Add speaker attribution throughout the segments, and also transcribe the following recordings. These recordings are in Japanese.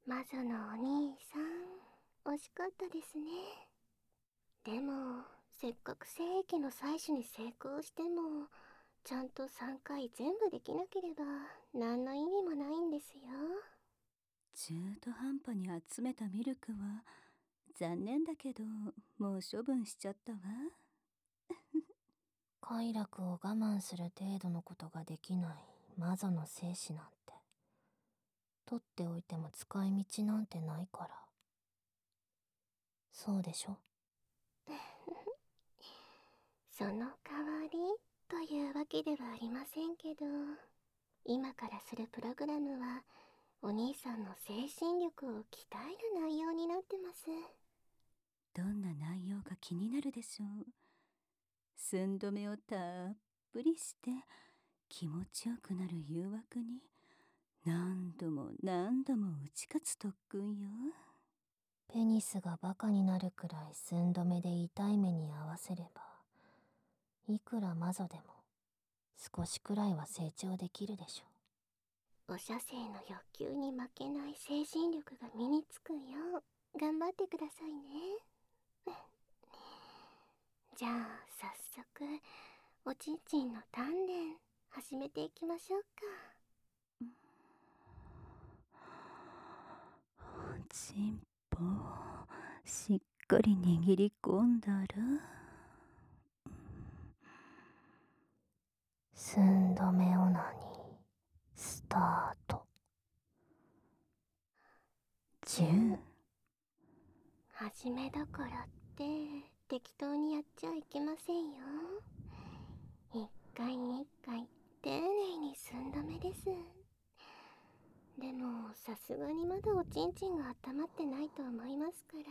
Speaker 1: 魔女のお兄さん、惜しかったですね。でも、せっかく精液の採取に成功しても、ちゃんと3回全部できなければ何の意味もないんですよ。
Speaker 2: 中途半端に集めたミルクは残念だけどもう処分しちゃったわ。
Speaker 1: 快楽を我慢する程度のことができない魔女の精子なんて、取っておいても使い道なんてないから。そうでしょ？その代わりというわけではありませんけど、今からするプログラムはお兄さんの精神力を鍛える内容になってます。
Speaker 2: どんな内容か気になるでしょう。寸止めをたっぷりして気持ちよくなる誘惑に何度も何度も打ち勝つ特訓よ。
Speaker 1: ペニスがバカになるくらい寸止めで痛い目に合わせれば、いくら魔女でも少しくらいは成長できるでしょう。お射精の欲求に負けない精神力が身につくよう頑張ってくださいね。じゃあ早速おちんちんの鍛錬始めていきましょうか。
Speaker 2: チンポしっかり握り込んだら、
Speaker 1: 寸止めオナニースタート。
Speaker 2: 10。
Speaker 1: 初めだからって適当にやっちゃいけませんよ。一回一回丁寧に寸止めです。でもさすがにまだおちんちんが温まってないと思いますから、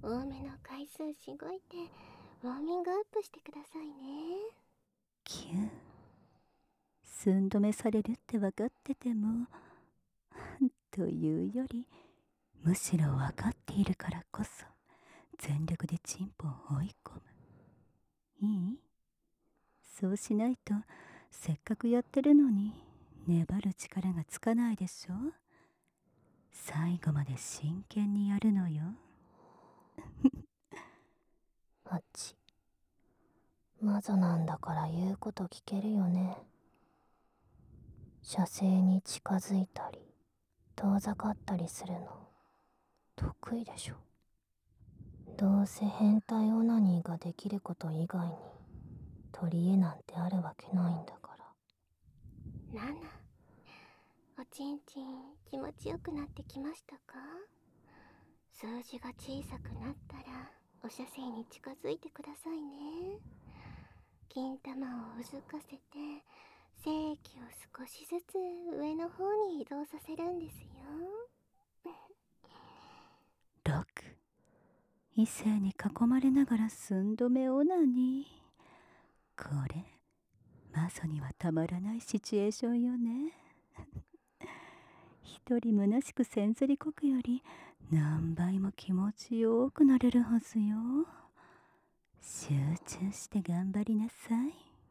Speaker 1: 多めの回数しごいてウォーミングアップしてくださいね。
Speaker 2: 9。寸止めされるって分かっててもというより、むしろ分かっているからこそ全力でチンポを追い込む。いい？そうしないとせっかくやってるのに粘る力がつかないでしょ。最後まで真剣にやるのよ。
Speaker 1: 8。魔女なんだから言うこと聞けるよね。射精に近づいたり遠ざかったりするの得意でしょ。どうせ変態オナニーができること以外に取り柄なんてあるわけないんだから。7。おちんちん気持ちよくなってきましたか？数字が小さくなったらお射精に近づいてくださいね。金玉をうずかせて精液を少しずつ上の方に移動させるんですよ。
Speaker 2: 6。異性に囲まれながら寸止めオナニー。これ魔女にはたまらないシチュエーションよね。一人虚しくせんずりこくより何倍も気持ちよくなれるはずよ。集中して頑張りなさい。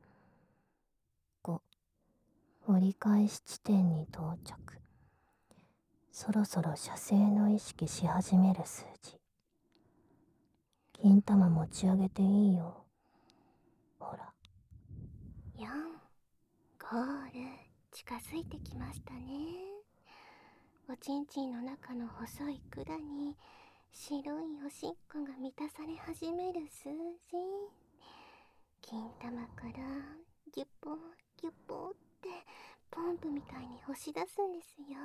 Speaker 1: 5。折り返し地点に到着。そろそろ射精の意識し始める数字。金玉持ち上げていいよ。ほら。4。ゴール近づいてきましたね。おちんちんの中の細い管に白いおしっこが満たされ始める数字。金玉からギュッポギュッポってポンプみたいに押し出すんですよ。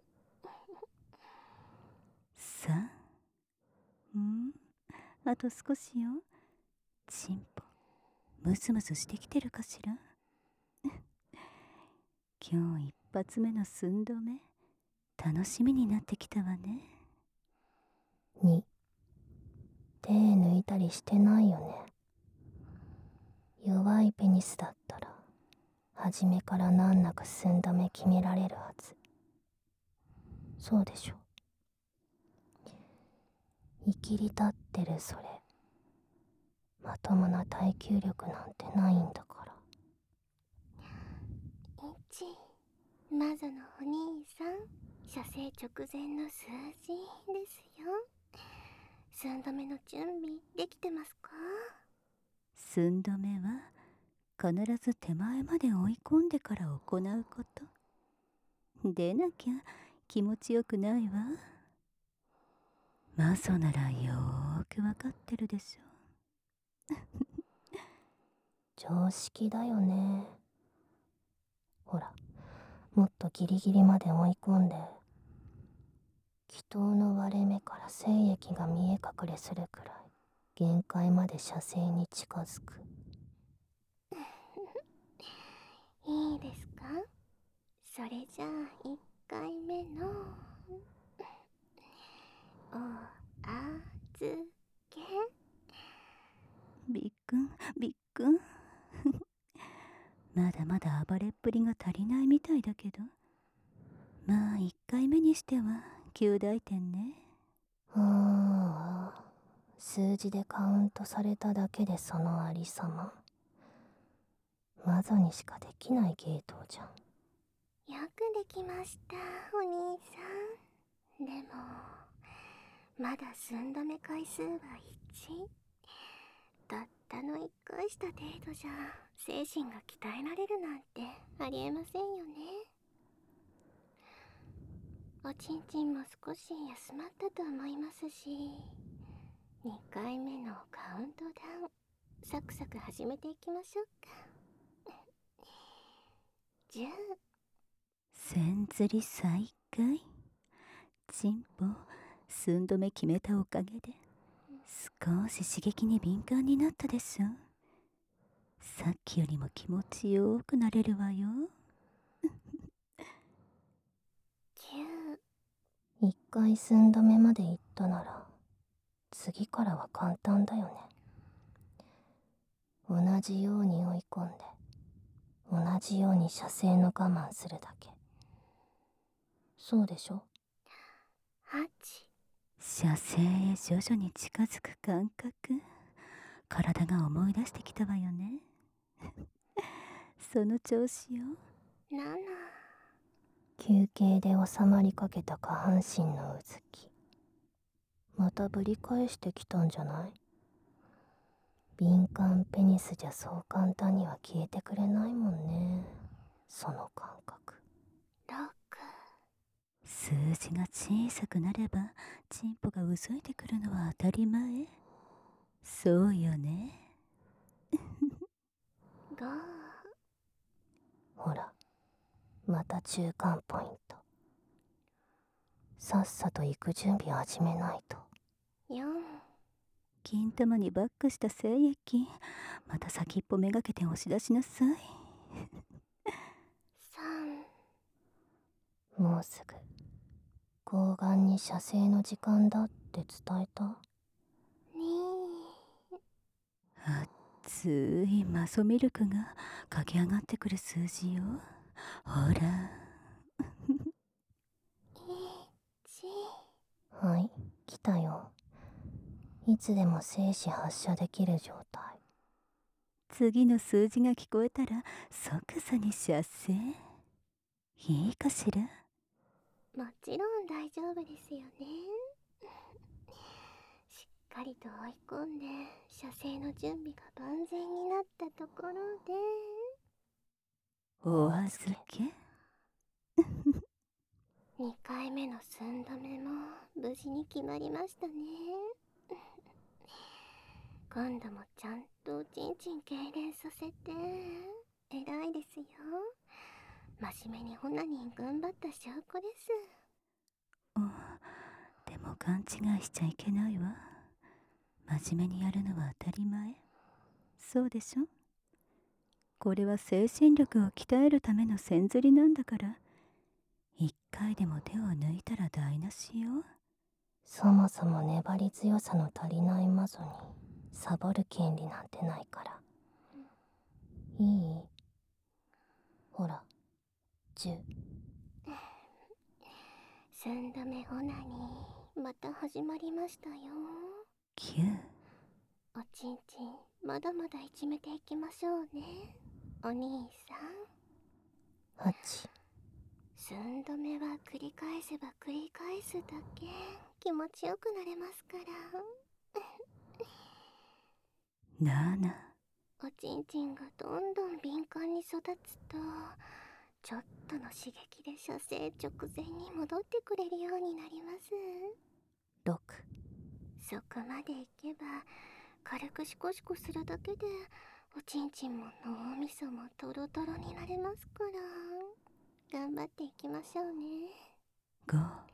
Speaker 2: 3。あと少しよ。チンポムスムスしてきてるかしら。今日一発目の寸止め楽しみになってきたわね。
Speaker 1: 2。手抜いたりしてないよね。弱いペニスだったら初めから難なく寸止め決められるはず。そうでしょ。いきり立ってるそれ、まともな耐久力なんてないんだから。1。魔女のお兄さん射精直前の数字ですよ。寸止めの準備できてますか？
Speaker 2: 寸止めは必ず手前まで追い込んでから行うこと。でなきゃ気持ちよくないわ。マゾならよーくわかってるでしょ。
Speaker 1: 常識だよね。ほら、もっとギリギリまで追い込んで、気筒の割れ目から精液が見え隠れするくらい限界まで射精に近づく。いいですか？それじゃあ1回目のお預け。
Speaker 2: びっくんびっくん。まだまだ暴れっぷりが足りないみたいだけど、まあ1回目にしては及第点ね。
Speaker 1: ああ、数字でカウントされただけでそのありさま。マゾにしかできない芸当じゃん。よくできました、お兄さん。でも、まだ寸止め回数は1。たったの1回した程度じゃ、精神が鍛えられるなんてありえませんよね。おちんちんも少し休まったと思いますし、2回目のカウントダウン、サクサク始めていきましょうか。10。
Speaker 2: 千釣り再開。チンポ寸止め決めたおかげで少し刺激に敏感になったでしょ。さっきよりも気持ちよくなれるわよ。
Speaker 1: 9。1回寸止めまで行ったなら次からは簡単だよね。同じように追い込んで同じように射精の我慢するだけ。そうでしょ？ 8。
Speaker 2: 射精へ徐々に近づく感覚、体が思い出してきたわよね。その調子よ。
Speaker 1: 7。休憩で収まりかけた下半身のうずき、またぶり返してきたんじゃない？敏感ペニスじゃそう簡単には消えてくれないもんね、その感覚。6。
Speaker 2: 数字が小さくなればチンポがうずいてくるのは当たり前。そうよね。
Speaker 1: 5。ほら、また中間ポイント。さっさと行く準備始めないと。4。
Speaker 2: 金玉にバックした精液、また先っぽめがけて押し出しなさい。
Speaker 1: 3。もうすぐ睾丸に射精の時間だって伝えた？ 2。
Speaker 2: 熱いマソミルクが駆け上がってくる数字よ。ほら。
Speaker 1: 1。はい、来たよ。いつでも精子発射できる状態。
Speaker 2: 次の数字が聞こえたら即座に射精。いいかしら？
Speaker 1: もちろん大丈夫ですよね。しっかりと追い込んで射精の準備が万全になったところで
Speaker 2: お預け。
Speaker 1: 2回目の寸止めも無事に決まりましたね。今度もちゃんとおちんちん痙攣させて偉いですよ。真面目にホナニン頑張った証拠です。
Speaker 2: でも勘違いしちゃいけないわ。真面目にやるのは当たり前。そうでしょ？これは精神力を鍛えるための線ずりなんだから、一回でも手を抜いたら台無しよ。
Speaker 1: そもそも粘り強さの足りない魔女にサボる権利なんてないから。いい？ほら、10。寸止めオナニーまた始まりましたよ。
Speaker 2: 9。
Speaker 1: おちんちんまだまだいじめていきましょうね、お兄さん。8。 寸止めは繰り返せば繰り返すだけ気持ちよくなれますから。
Speaker 2: なあな。
Speaker 1: おちんちんがどんどん敏感に育つと、ちょっとの刺激で射精直前に戻ってくれるようになります。
Speaker 2: 6。
Speaker 1: そこまでいけば軽くシコシコするだけでおちんちんも脳みそもトロトロになれますから、頑張っていきましょうね。
Speaker 2: 5。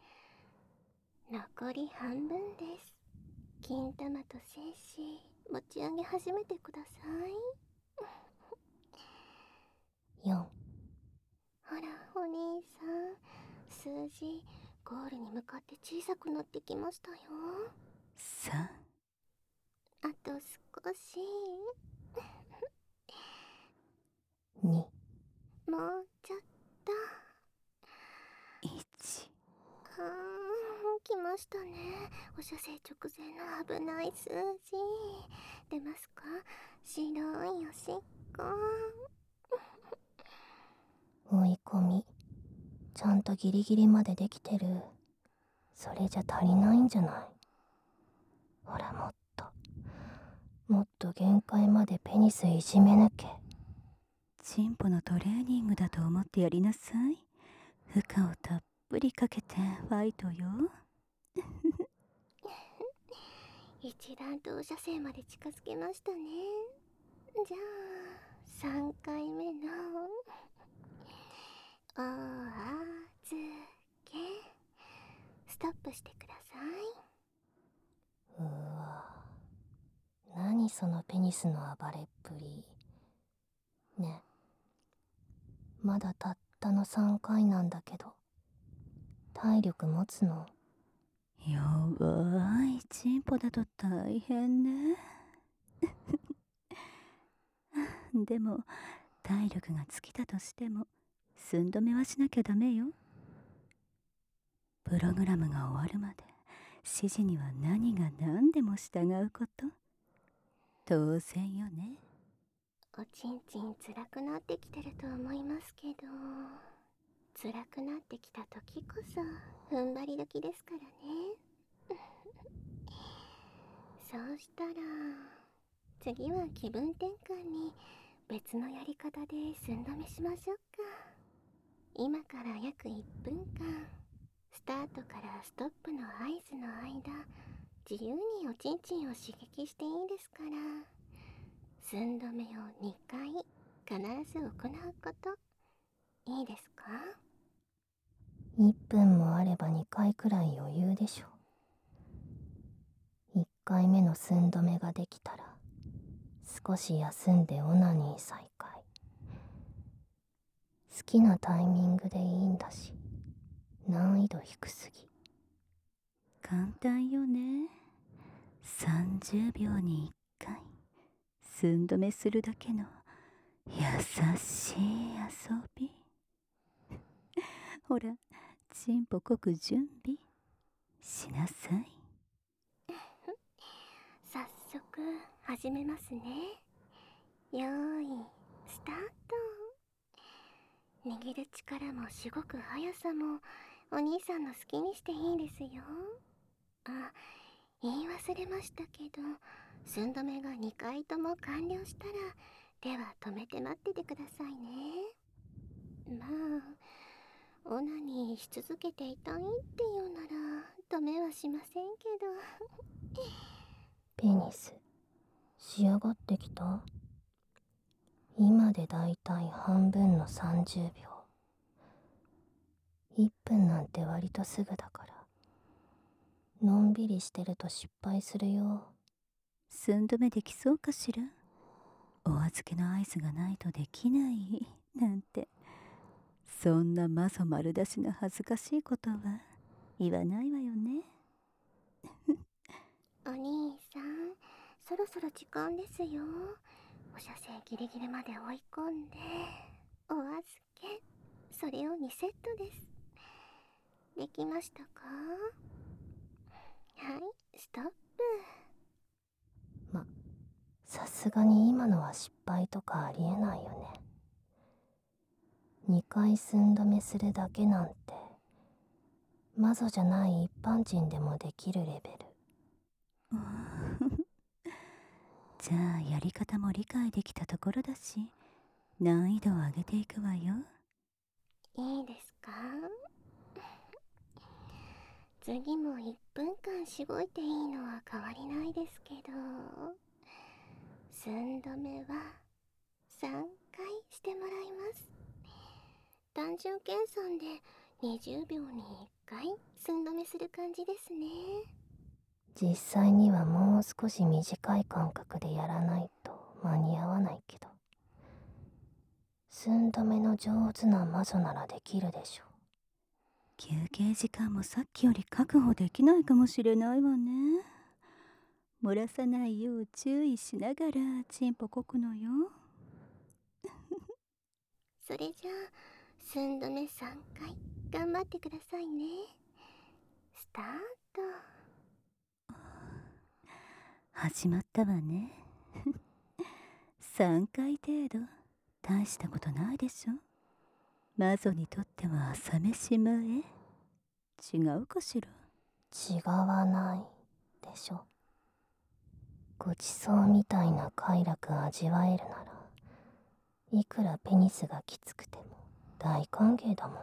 Speaker 1: 残り半分です。金玉と精子持ち上げ始めてください。4。ほらお兄さん、数字ゴールに向かって小さくなってきましたよ。
Speaker 2: 3。
Speaker 1: あと少し。2。もうちょっと。
Speaker 2: 1。
Speaker 1: 来ましたね。お射精直前の危ない数字。出ますか？白いおしっこ。追い込みちゃんとギリギリまでできてる。それじゃ足りないんじゃない？ほら、もっと限界までペニスいじめ抜け。
Speaker 2: チンポのトレーニングだと思ってやりなさい。負荷をたっぷりかけてファイトよ。
Speaker 1: 一段とお射精まで近づけましたね。じゃあ3回目のお預けストップしてください。うわ、何そのペニスの暴れっぷりね。まだたったの3回なんだけど体力持つの？
Speaker 2: やばい、チンポだと大変ね。でも体力が尽きたとしても寸止めはしなきゃダメよ。プログラムが終わるまで指示には何が何でも従うこと、当然よね。
Speaker 1: おちんちん辛くなってきてると思いますけど、辛くなってきた時こそ踏ん張り時ですからね。そうしたら次は気分転換に別のやり方で寸止めしましょうか。今から約1分間、スタートからストップの合図の間、自由におちんちんを刺激していいですから、寸止めを2回必ず行うこと、いいですか？1分もあれば2回くらい余裕でしょ。1回目の寸止めができたら少し休んでオナニー再開。好きなタイミングでいいんだし、難易度低すぎ。
Speaker 2: 簡単よね。30秒に1回寸止めするだけの優しい遊び。ほら、チンポこく準備しなさい。
Speaker 1: 早速始めますね。よーいスタート。握る力もしごく速さもお兄さんの好きにしていいですよ。あ、言い忘れましたけど、寸止めが2回とも完了したらでは止めて待っててくださいね。まあオナニーし続けていたいっていうなら止めはしませんけど。ペニス仕上がってきた？今でだいたい半分の30秒。1分なんて割とすぐだから、のんびりしてると失敗するよ。
Speaker 2: 寸止めできそうかしら。お預けの合図がないとできないなんて、そんなマゾ丸出しの恥ずかしいことは言わないわよね。
Speaker 1: お兄さん、そろそろ時間ですよ。お射精ギリギリまで追い込んでお預け、それを2セットです。できましたか？はい、ストップ。さすがに今のは失敗とかありえないよね。 2回寸止めするだけなんて魔女じゃない一般人でもできるレベル。
Speaker 2: じゃあやり方も理解できたところだし、難易度を上げていくわよ。
Speaker 3: いいですか？次も1分間しごいていいのは変わりないですけど、寸止めは3回してもらいます。単純計算で20秒に1回寸止めする感じですね。
Speaker 1: 実際にはもう少し短い間隔でやらないと間に合わないけど、寸止めの上手な魔女ならできるでしょ。
Speaker 2: 休憩時間もさっきより確保できないかもしれないわね。漏らさないよう注意しながらチンポこくのよ。
Speaker 3: それじゃあ寸止め3回頑張ってくださいね。スタート。
Speaker 2: 始まったわね。3回程度、大したことないでしょ。魔女にとっては朝飯前。違うかしら。
Speaker 1: 違わないでしょ。ごちそうみたいな快楽味わえるなら、いくらペニスがきつくても大歓迎だもんね。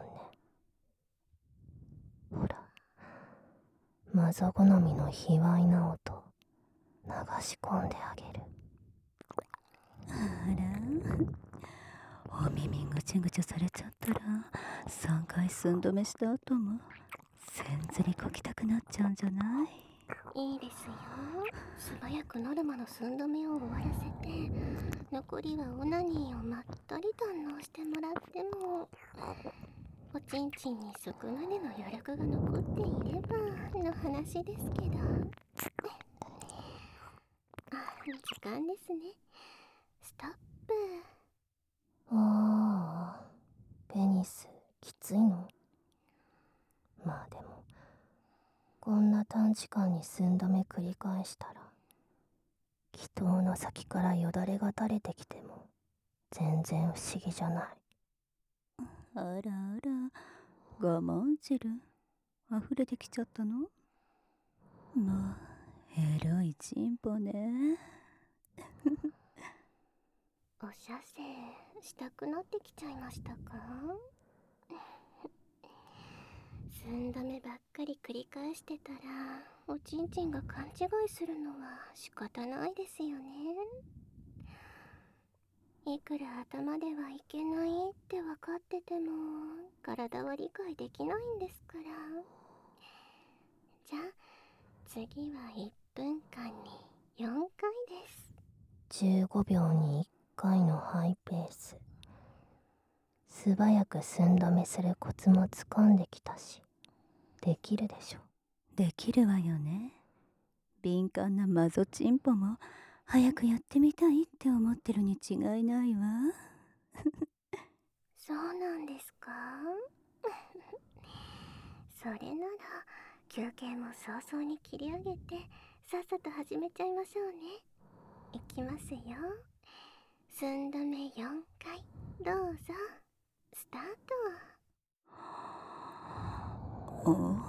Speaker 1: ほら、魔女好みの卑猥な音流し込んであげる。
Speaker 2: あら、お耳ぐちゅぐちゅされちゃったら3回寸止めした後もせんずりこきたくなっちゃうんじゃない？
Speaker 3: いいですよ。素早くノルマの寸止めを終わらせて、残りはオナニーをまったり堪能してもらっても、おちんちんにそこまでの余力が残っていればの話ですけど。時間ですね。ストップ。
Speaker 1: ああ、ペニスきついの？まあでも、こんな短時間に寸止め繰り返したら、祈祷の先からよだれが垂れてきても全然不思議じゃない。
Speaker 2: あらあら、我慢汁溢れてきちゃったの？まあ、エロいチンポね。
Speaker 3: お射精したくなってきちゃいましたか？寸止めばっかり繰り返してたら、おちんちんが勘違いするのは仕方ないですよね。いくら頭ではいけないって分かってても、体は理解できないんですから。じゃあ次は1分間に4回です。
Speaker 1: 15秒に1回のハイペース。素早く寸止めするコツもつかんできたし、できるでしょ。
Speaker 2: できるわよね。敏感なマゾチンポも早くやってみたいって思ってるに違いないわ。
Speaker 3: そうなんですか？それなら休憩も早々に切り上げてさっさと始めちゃいましょうね。いきますよ。寸止め4回どうぞ。スタート。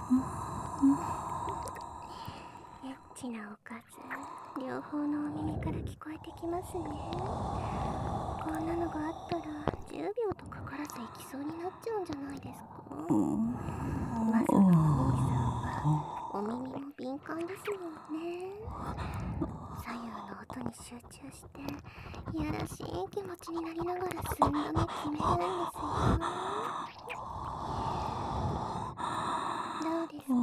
Speaker 3: エッチなおかず両方のお耳から聞こえてきますね。こんなのがあったら10秒とかからず行きそうになっちゃうんじゃないですか？まずはお兄さんはお耳も敏感ですもんね。左右の音に集中していやらしい気持ちになりながら寸止め決めるんですよ。どうですか？そろそろ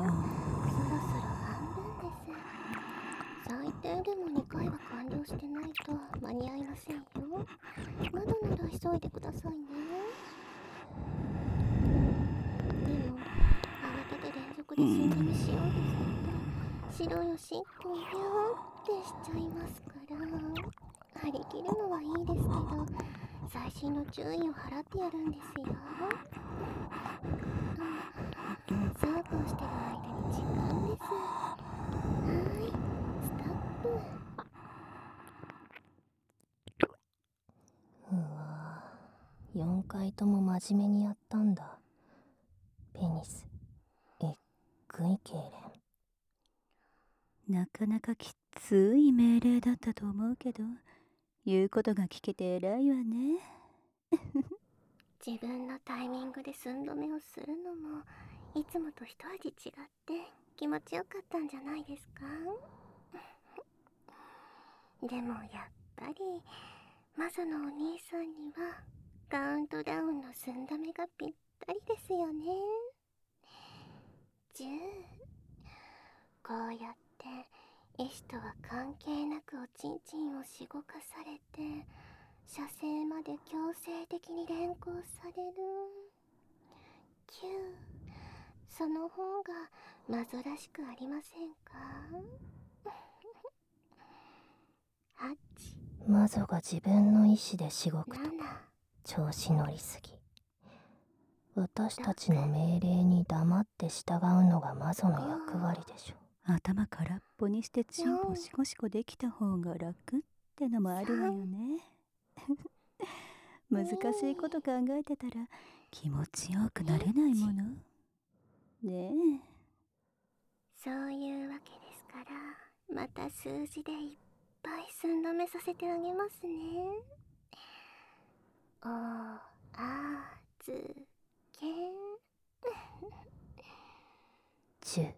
Speaker 3: 半分です。最低でも2回は完了してないと間に合いませんよ。まだなら急いでくださいね。でも慌てて連続で寸止めしようとすると白いおしっこをビューってしちゃいますから、張り切るのはいいですけど細心の注意を払ってやるんですよ。そうこうしてる間に時間です。ストップ。
Speaker 1: うわ、 4回とも真面目にやったんだ。ペニス、えっぐい痙攣。
Speaker 2: なかなかきつい命令だったと思うけど、言うことが聞けて偉いわね。
Speaker 3: 自分のタイミングで寸止めをするのもいつもと一味違って気持ちよかったんじゃないですか。でもやっぱりマゾのお兄さんにはカウントダウンの寸止めがぴったりですよね。10。こうやって意志とは関係なくおちんちんをしごかされて射精まで強制的に連行される。9。その方がマゾらしくありませんか。8。
Speaker 1: マゾが自分の意志でしごくと
Speaker 3: 7。
Speaker 1: か調子乗りすぎ。私たちの命令に黙って従うのがマゾの役割でしょ。
Speaker 2: 頭空っぽにしてチンポシコシコできた方が楽ってのもあるわよね。難しいこと考えてたら気持ちよくなれないものねえ。
Speaker 3: そういうわけですから、また数字でいっぱい寸止めさせてあげますね。おあずけ
Speaker 1: 10。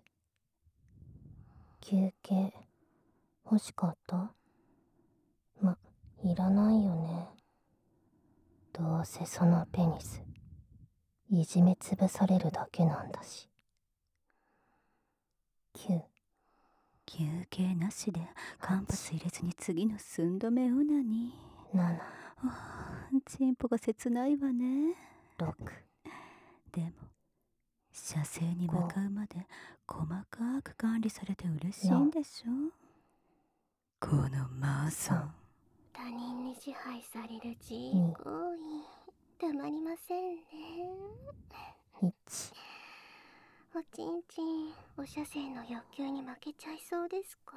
Speaker 1: 休憩欲しかった？いらないよね。どうせそのペニスいじめつぶされるだけなんだし。9。
Speaker 2: 休憩なしで間髪入れずに次の寸止めオナニー。
Speaker 1: 7。
Speaker 2: チンポが切ないわね。
Speaker 1: 6。
Speaker 2: でも射精に向かうまで細かく管理されて嬉しいんでしょ。このマゾン。
Speaker 3: 他人に支配される自慰行為たまりませんね。
Speaker 1: 1。
Speaker 3: おちんちんお射精の欲求に負けちゃいそうですか。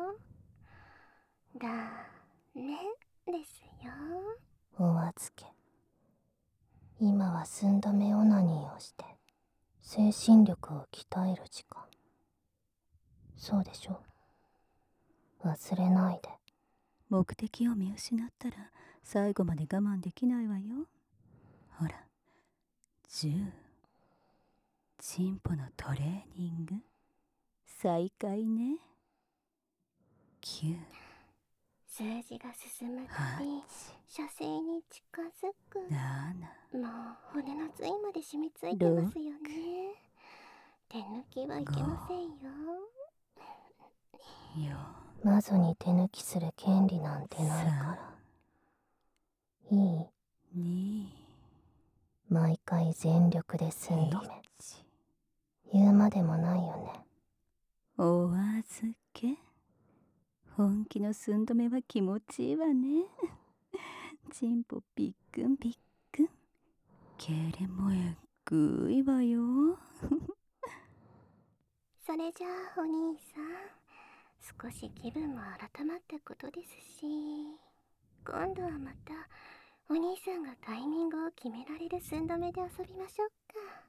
Speaker 3: だねですよ。
Speaker 1: お預け。今は寸止めオナニーをして精神力を鍛える時間。そうでしょ。忘れないで。
Speaker 2: 目的を見失ったら最後まで我慢できないわよ。ほら、10。チンポのトレーニング再開ね。9。
Speaker 3: 数字が進むたび射精に近づく。
Speaker 2: 7。
Speaker 3: もう骨の髄まで染みついてますよね。手抜きはいけませんよ。
Speaker 1: マゾに手抜きする権利なんてないから。いい？
Speaker 2: 2。
Speaker 1: 毎回全力で寸止め。言うまでもないよね。
Speaker 2: お預け。本気の寸止めは気持ちいいわね。チンポビックンビックン。痙攣もえっぐいわよ。
Speaker 3: それじゃあお兄さん、少し気分も改まったことですし、今度はまたお兄さんがタイミングを決められる寸止めで遊びましょうか。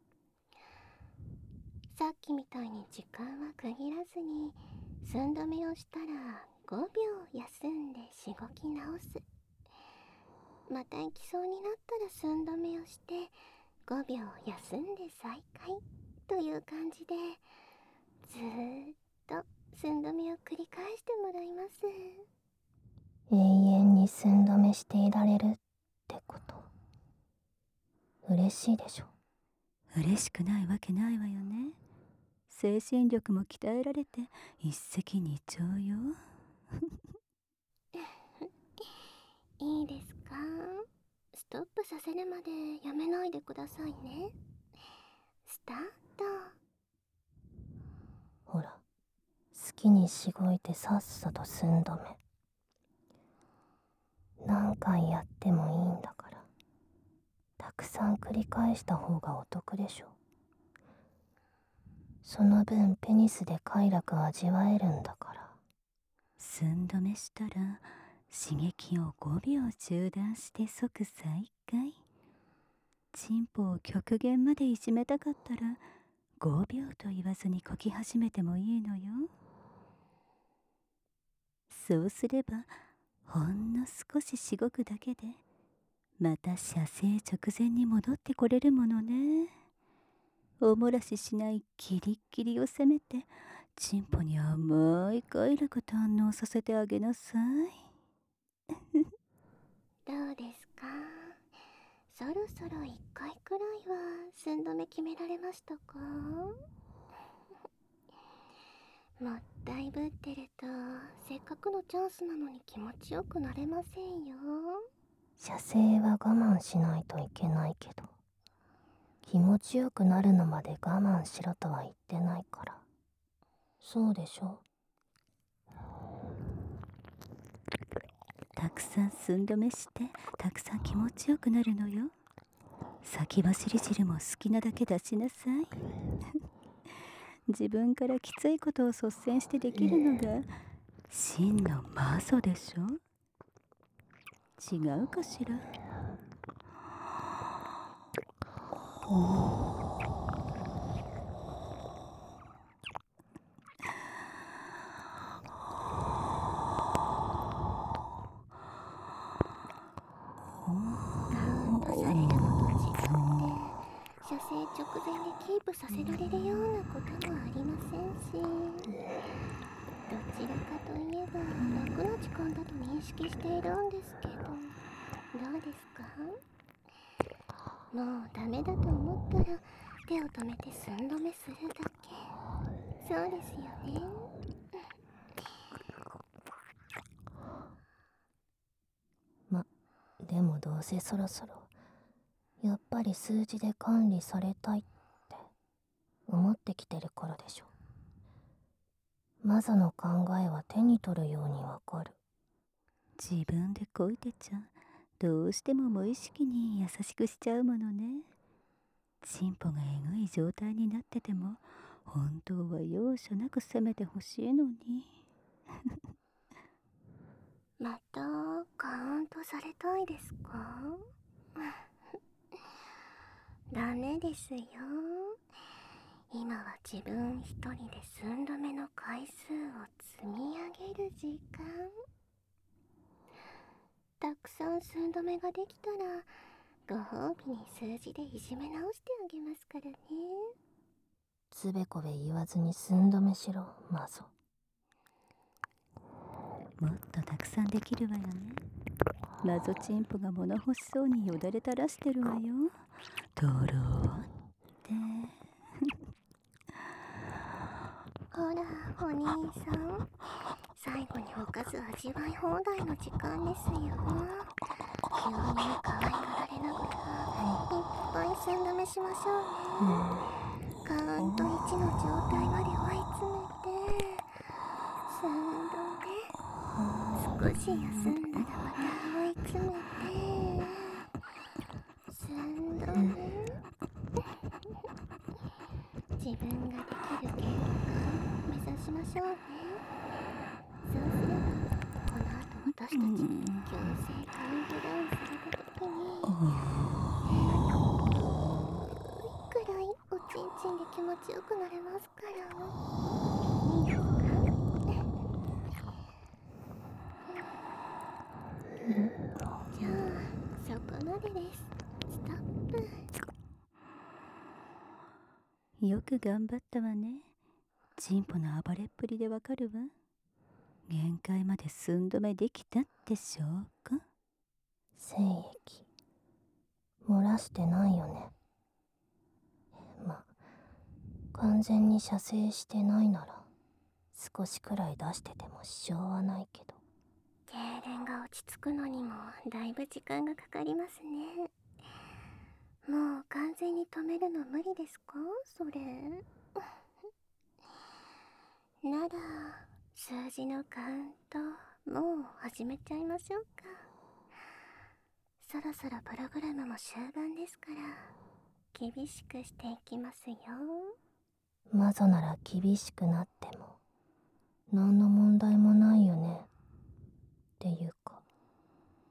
Speaker 3: さっきみたいに時間は区切らずに寸止めをしたら5秒休んでしごき直す。また行きそうになったら寸止めをして5秒休んで再開という感じでずーっと寸止めを繰り返してもらいます。
Speaker 1: 永遠に寸止めしていられるってこと。嬉しいでしょ。
Speaker 2: 嬉しくないわけないわよね。精神力も鍛えられて一石二鳥よ。
Speaker 3: いいですか？ストップさせるまでやめないでくださいね。スタート。
Speaker 1: ほら、好きにしごいてさっさと寸止め。何回やってもいいんだから、たくさん繰り返した方がお得でしょ。その分ペニスで快楽味わえるんだから。
Speaker 2: 寸止めしたら刺激を5秒中断して即再開。チンポを極限までいじめたかったら5秒と言わずにこき始めてもいいのよ。そうすればほんの少ししごくだけでまた射精直前に戻ってこれるものね。おもらししないキリッキリを攻めてチンポに甘い快楽堪能させてあげなさい。
Speaker 3: どうですか？そろそろ1回くらいは寸止め決められましたか？もったいぶってるとせっかくのチャンスなのに気持ちよくなれませんよ。
Speaker 1: 射精は我慢しないといけないけど、気持ちよくなるのまで我慢しろとは言ってないから。そうでしょ？
Speaker 2: たくさん寸止めしてたくさん気持ちよくなるのよ。先走り汁も好きなだけ出しなさい。自分からきついことを率先してできるのが真のマゾでしょ。違うかしら。
Speaker 3: カウントされるのと違って射精直前でキープさせられるようなこともありませんし、どちらかといえば楽な時間だと認識しているんですけど、どうですか？もうダメだと思ったら手を止めて寸止めするだけ。そうですよね。
Speaker 1: でもどうせそろそろやっぱり数字で管理されたいって思ってきてる頃でしょ。マザの考えは手に取るようにわかる。
Speaker 2: 自分でこいてちゃどうしても無意識に優しくしちゃうものね。チンポがえぐい状態になってても本当は容赦なく責めてほしいのに。
Speaker 3: またカウントされたいですか？ダメですよ。今は自分一人で寸止めの回数を積み上げる時間。たくさん寸止めができたらご褒美に数字でいじめ直してあげますからね。
Speaker 1: つべこべ言わずに寸止めしろ、マゾ。
Speaker 2: もっとたくさんできるわよね。マゾチンポが物欲しそうによだれ垂らしてるわよ。とろーって。
Speaker 3: ほらお兄さん、最後におかず味わい放題の時間ですよ。急に可愛がられながらいっぱい寸止めしましょうね。カウント1の状態まで追い詰めて寸止め、少し休んだらまた追い詰めて寸止め。自分ができる限界目指しましょうね。そうすればこの後私たちに強制カウントダウンされた時にくらいおちんちんで気持ちよくなれますから。いいですか？じゃあそこまでです。ストップ。
Speaker 2: よく頑張ったわね。チンポの暴れっぷりでわかるわ。限界まで寸止めできたって証拠。
Speaker 1: 精液漏らしてないよね。完全に射精してないなら少しくらい出してても支障はないけど。
Speaker 3: 痙攣が落ち着くのにもだいぶ時間がかかりますね。もう完全に止めるの無理ですか？それなら数字のカウントもう始めちゃいましょうか。そろそろプログラムも終盤ですから厳しくしていきますよ。
Speaker 1: マゾなら厳しくなっても何の問題もないよね。っていうか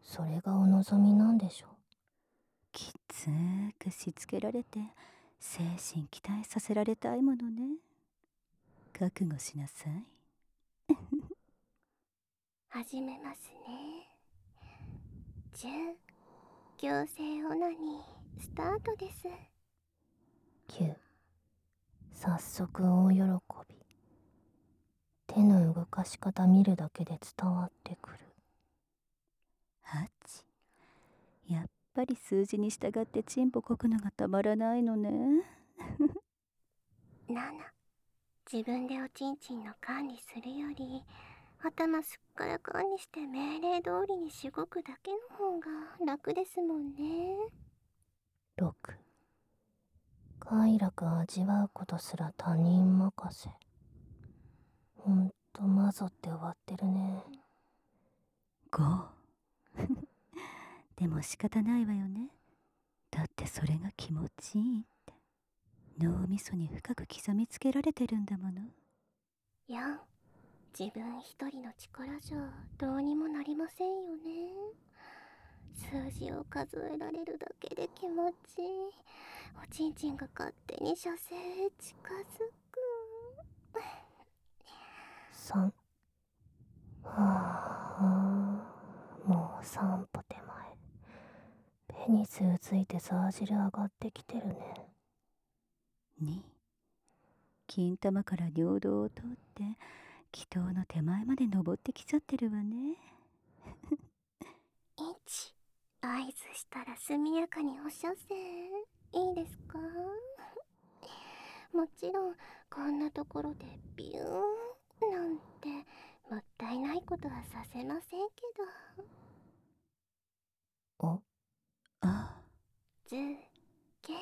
Speaker 1: それがお望みなんでしょ
Speaker 2: きつくしつけられて精神期待させられたいものね。覚悟しなさい。
Speaker 3: 始めますね。10、強制オナニースタートです。
Speaker 1: 9、早速大喜び。手の動かし方見るだけで伝わってくる。
Speaker 2: 8、やっぱり数字に従ってチンポこくのがたまらないのね。
Speaker 3: 7、自分でおちんちんの管理するより頭すっからかんにして命令通りにしごくだけの方が楽ですもんね。
Speaker 1: 6、快楽味わうことすら他人任せ。ほんとマゾって終わってるね。
Speaker 2: 5、でも仕方ないわよね。だってそれが気持ちいいって脳みそに深く刻みつけられてるんだもの。
Speaker 3: 4、自分一人の力じゃどうにもなりませんよね。数字を数えられるだけで気持ちいい。おちんちんが勝手に射精へ近づく。
Speaker 1: 3、はあ、もう3歩手前。ペニスうついてサージル上がってきてるね。
Speaker 2: 2、金玉から尿道を通って気筒の手前まで登ってきちゃってるわね。
Speaker 3: 1、合図したら速やかにお射精いいですか？もちろんこんなところでビューンなんてもったいないことはさせませんけど。
Speaker 1: お、
Speaker 2: あ、
Speaker 3: ずけ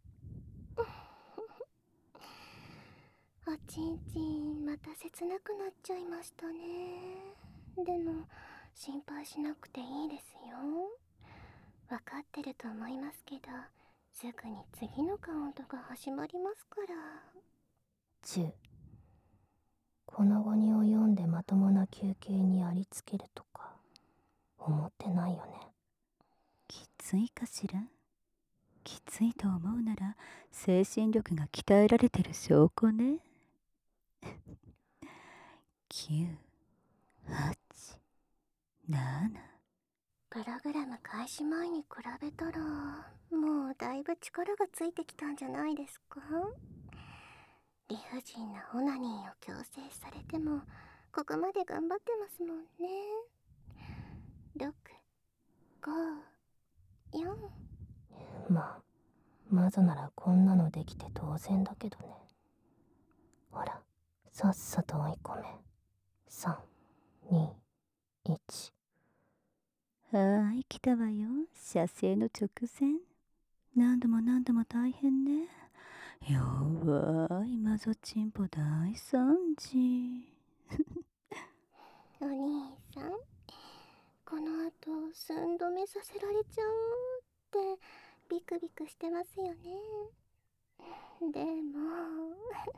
Speaker 3: おちんちんまた切なくなっちゃいましたね。でも心配しなくていいですよ。わかってると思いますけど、すぐに次のカウントが始まりますから。
Speaker 1: 10、この後に及んでまともな休憩にありつけるとか思ってないよね。
Speaker 2: きついかしら。きついと思うなら精神力が鍛えられてる証拠ね。9、8、7。
Speaker 3: プログラム開始前に比べたらもうだいぶ力がついてきたんじゃないですか？理不尽なオナニーを強制されてもここまで頑張ってますもんね。6、5、4。
Speaker 1: まあ、マゾならこんなのできて当然だけどね。ほら、さっさと追い込め。3、2、1。
Speaker 2: はーい、来たわよ。射精の直前。何度も何度も大変ね。弱いマゾチンポ大惨事。
Speaker 3: お兄さん、この後寸止めさせられちゃうってビクビクしてますよね。でも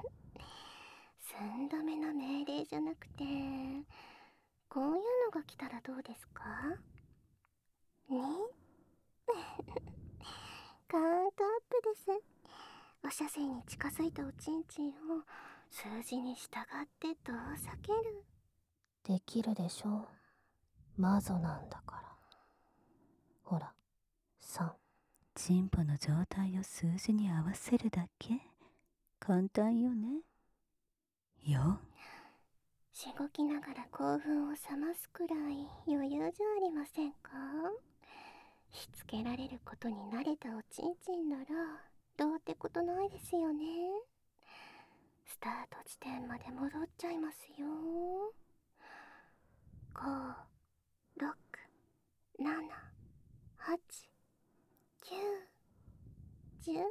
Speaker 3: 寸止めの命令じゃなくてこういうのが来たらどうですかね？カウントアップです。お射精に近づいたおちんちんを数字に従って遠ざける。
Speaker 1: できるでしょう。マゾなんだから。ほら、3。
Speaker 2: チンポの状態を数字に合わせるだけ。簡単よね。4、
Speaker 3: しごきながら興奮を冷ますくらい余裕じゃありませんか？しつけられることに慣れたおちんちんならどうってことないですよね。スタート地点まで戻っちゃいますよ。5、6、7、8、9、10。はい、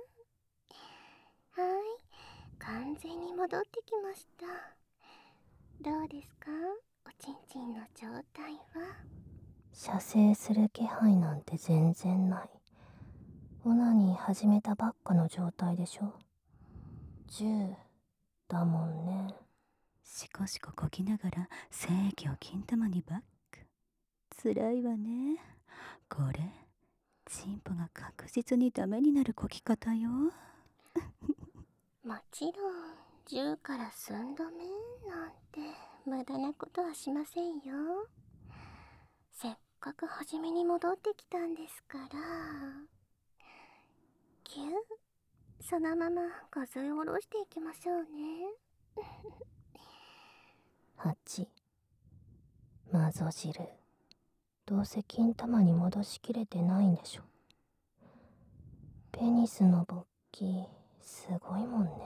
Speaker 3: 完全に戻ってきました。どうですか、おちんちんの状態は？
Speaker 1: 射精する気配なんて全然ない。オナニー始めたばっかの状態でしょ。10だもんね。
Speaker 2: しここぎながら精液を金玉にバック。つらいわね。 これチンポが確実にダメになるこき方よ。
Speaker 3: もちろん10から寸止めなんて無駄なことはしませんよ。せっかく初めに戻ってきたんですから。キュー、そのまま数え下ろしていきましょうね。
Speaker 1: 8、マゾ汁。どうせ金玉に戻しきれてないんでしょ。ペニスの勃起すごいもんね。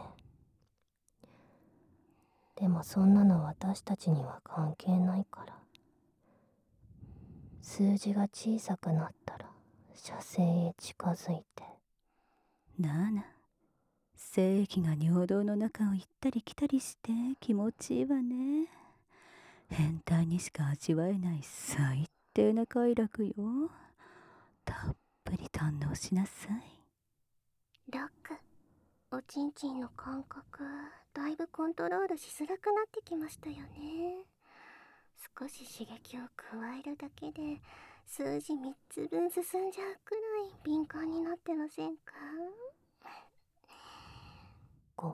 Speaker 1: でもそんなの私たちには関係ないから。数字が小さくなったら射精へ近づいて。
Speaker 2: なあな、精液が尿道の中を行ったり来たりして気持ちいいわね。変態にしか味わえない最低な快楽よ。たっぷり堪能しなさい。
Speaker 3: ロック、おちんちんの感覚だいぶコントロールしづらくなってきましたよね。少し刺激を加えるだけで数字3つ分進んじゃうくらい敏感になってませんか？
Speaker 1: 5、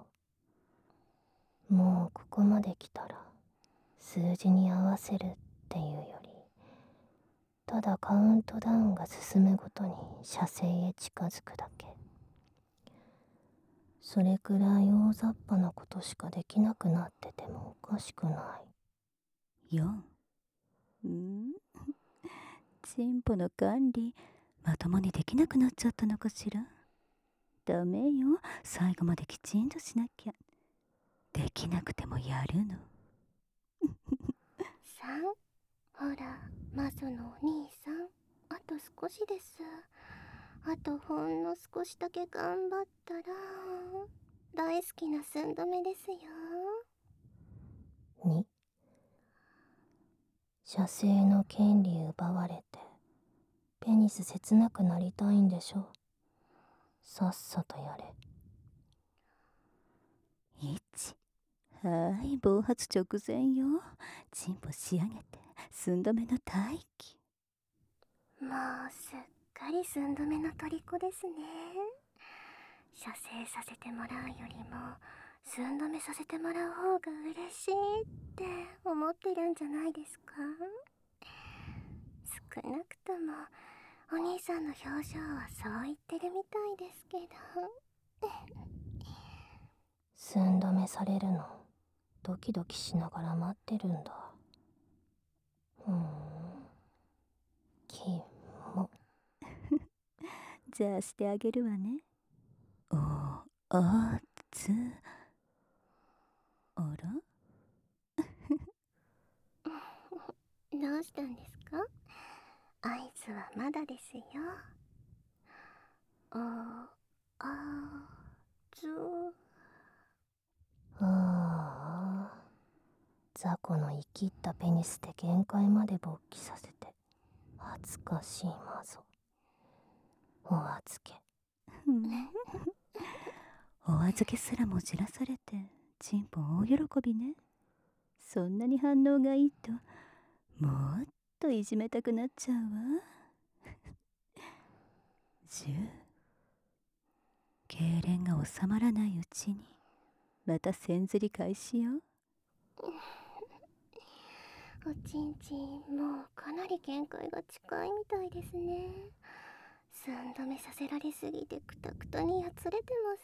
Speaker 1: もうここまで来たら数字に合わせるっていうより、ただカウントダウンが進むごとに射精へ近づくだけ。それくらい大雑把なことしかできなくなっててもおかしくない。
Speaker 2: 4、チンポの管理まともにできなくなっちゃったのかしら。ダメよ、最後まできちんとしなきゃ。できなくてもやるの。
Speaker 3: 3、ほらマゾのお兄さん、あと少しです。あとほんの少しだけ頑張ったら大好きな寸止めですよ。
Speaker 1: 2、射精の権利奪われてペニス切なくなりたいんでしょ。さっさとやれ。
Speaker 2: 1、はい、暴発直前よ。チンポ仕上げて寸止めの待機。
Speaker 3: もうすっかり寸止めの虜ですね。射精させてもらうよりも寸止めさせてもらう方が嬉しいって思ってるんじゃないですか？少なくともお兄さんの表情はそう言ってるみたいですけど。
Speaker 1: 寸止めされるのドキドキしながら待ってるんだ。キモ。
Speaker 2: じゃあしてあげるわね。おあつ。あら、
Speaker 3: どうしたんですか？合図はまだですよ。あつ。
Speaker 1: ああ、雑魚の生きったペニスで限界まで勃起させて恥ずかしいマゾ。お預け。
Speaker 2: お預けすらもじらされてチンポ大喜びね。そんなに反応がいいともっといじめたくなっちゃうわ。10、痙攣が収まらないうちにまた線ずり開始よ。
Speaker 3: おちんちんもうかなり限界が近いみたいですね。寸止めさせられすぎてクタクタにやつれてます。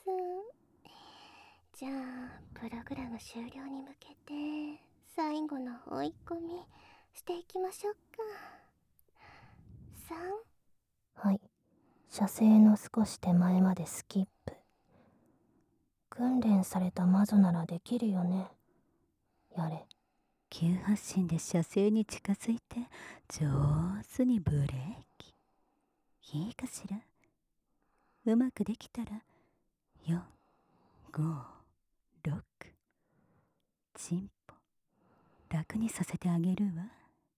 Speaker 3: じゃあプログラム終了に向けて最後の追い込みしていきましょうか。3、
Speaker 1: はい、射精の少し手前までスキップ。訓練されたマゾならできるよね。やれ。
Speaker 2: 急発進で射精に近づいて上手にブレーキ。いいかしら。うまくできたら4、5、6、チンポ楽にさせてあげるわ。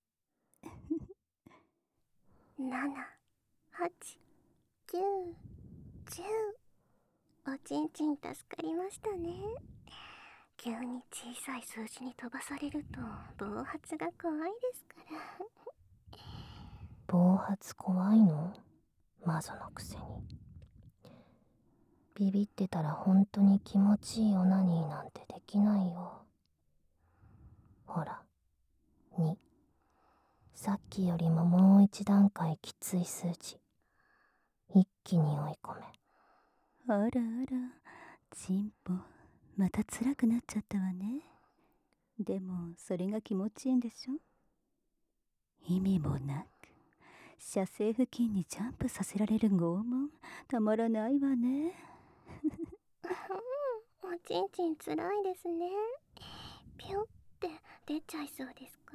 Speaker 3: 7、8、9、10。おちんちん助かりましたね。急に小さい数字に飛ばされると暴発が怖いですから。
Speaker 1: 暴発怖いの？マゾのくせに。ビビってたら本当に気持ちいいオナニーなんてできないよ。ほら、2。さっきよりももう一段階きつい数値。一気に追い込め。
Speaker 2: あらあら、チンポ、また辛くなっちゃったわね。でもそれが気持ちいいんでしょ。意味もなく射精付近にジャンプさせられる拷問、たまらないわね。
Speaker 3: おちんちんつらいですね。ピュンって出ちゃいそうですか？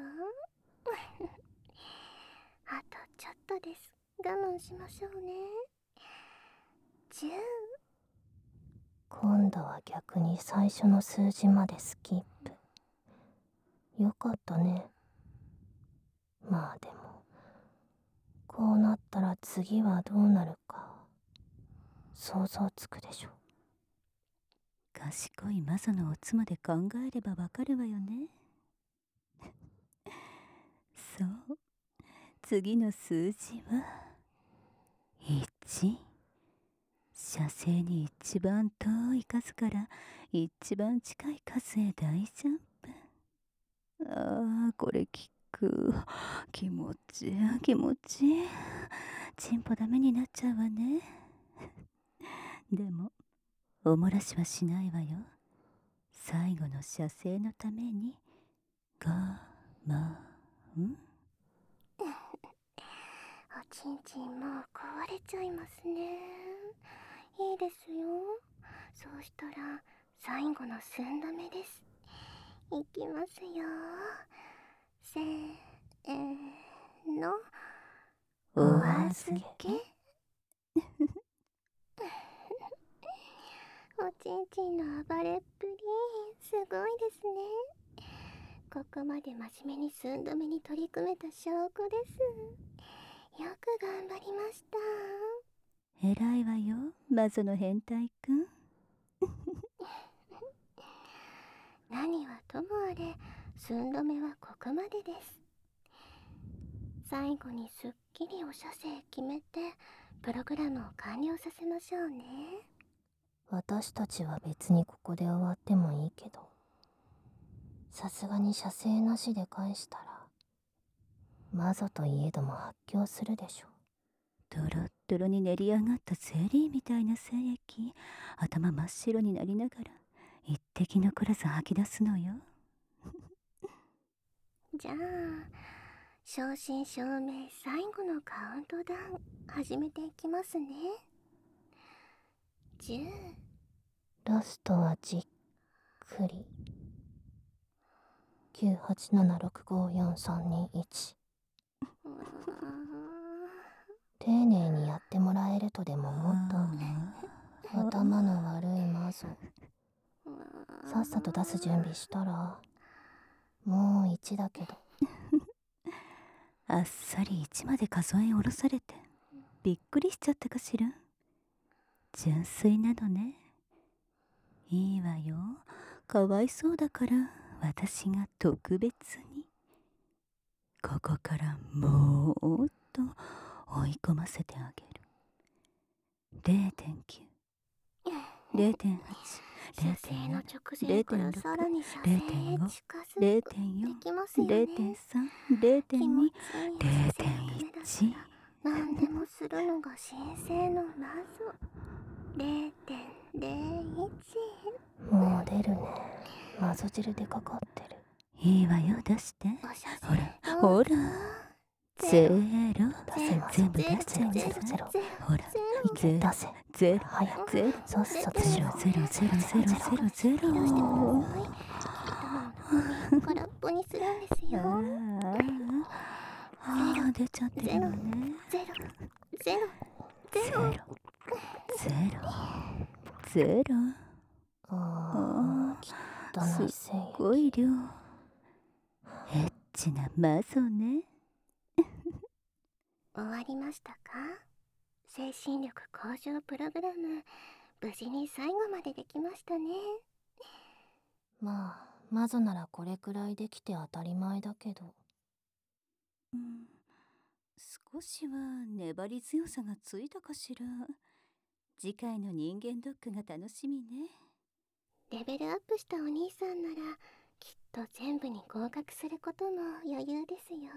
Speaker 3: あとちょっとです。我慢しましょうね。10。
Speaker 1: 今度は逆に最初の数字までスキップ。よかったね。まあでも、こうなったら次はどうなるか想像つくでしょ。
Speaker 2: 賢いマゾのおつまで考えればわかるわよね。そう、次の数字は1。射精に一番遠い数から一番近い数へ大ジャンプ。ああ、これ効く。気持ちいい気持ちいい。チンポダメになっちゃうわね。でもお漏らしはしないわよ。最後の射精のために我慢。
Speaker 3: おちんちんもう壊れちゃいますね。いいですよ。そうしたら最後の寸止めです。いきますよ。せーの。
Speaker 2: お
Speaker 3: 預
Speaker 2: 預け。
Speaker 3: おちんちんの暴れっぷりすごいですね。ここまで真面目に寸止めに取り組めた証拠です。よく頑張りました。
Speaker 2: 偉いわよ、マゾの変態くん。
Speaker 3: 何はともあれ寸止めはここまでです。最後にすっきりお射精決めてプログラムを完了させましょうね。
Speaker 1: 私たちは別にここで終わってもいいけど、さすがに射精なしで返したらマゾといえども発狂するでしょ。
Speaker 2: ドロッドロに練り上がったゼリーみたいな精液、頭真っ白になりながら一滴残らず吐き出すのよ。
Speaker 3: じゃあ正真正銘最後のカウントダウン始めていきますね。10。
Speaker 1: ラストはじっくり。987654321。丁寧にやってもらえるとでも思った？頭の悪いマゾ、さっさと出す準備したら。もう1だけど。
Speaker 2: あっさり1まで数え下ろされてびっくりしちゃったかしら。純粋なのね。いいわよ、かわいそうだから私が特別にここからもーっと追い込ませてあげる。0.9、0.8、
Speaker 3: 射精の直前から
Speaker 2: 0.6、
Speaker 3: さらに射精へ近づく。で
Speaker 2: 0.4、
Speaker 3: きますよね。
Speaker 2: 0.3、
Speaker 3: 気持
Speaker 2: 0.2、
Speaker 3: ちいい射精のためだった
Speaker 2: 0.1。
Speaker 3: ら何でもするのが神聖の謎。0.01。
Speaker 1: もう出るね。マゾ汁でかかってる。
Speaker 2: いいわよ、出して。
Speaker 3: お射精
Speaker 2: ほらほら、ゼロ。
Speaker 1: 出せマゾ。
Speaker 2: 全部出せ
Speaker 1: ゼロゼロゼロ。
Speaker 2: ほら、ゼロ
Speaker 1: 出せ。
Speaker 2: ゼロ
Speaker 1: 早く。
Speaker 2: ゼロ
Speaker 1: さっさと
Speaker 2: ゼロ
Speaker 1: しろ。
Speaker 2: ゼロゼロゼロゼロゼロ。
Speaker 3: 空っぽにするんですよ。
Speaker 2: 出ちゃってるのね。
Speaker 3: ゼロゼロ
Speaker 2: ゼ
Speaker 3: ゼロ。
Speaker 2: ロゼロゼロ。
Speaker 1: ああ、汚い精
Speaker 2: すっごい量。エッチなマゾね。
Speaker 3: 終わりましたか？精神力向上プログラム無事に最後までできましたね。
Speaker 1: まあ、マゾならこれくらいできて当たり前だけど。
Speaker 2: 少しは粘り強さがついたかしら。次回の人間ドックが楽しみね。
Speaker 3: レベルアップしたお兄さんならきっと全部に合格することも余裕ですよ。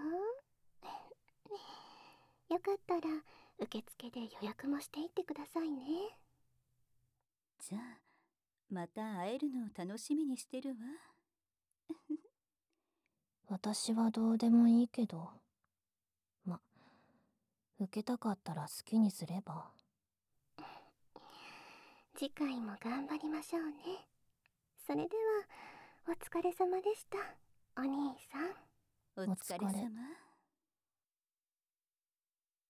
Speaker 3: よかったら受付で予約もしていってくださいね。
Speaker 2: じゃあまた会えるのを楽しみにしてるわ。
Speaker 1: 私はどうでもいいけど、受けたかったら好きにすれば。
Speaker 3: 次回も頑張りましょうね。それではお疲れ様でした、お兄さん。
Speaker 2: お疲れ様。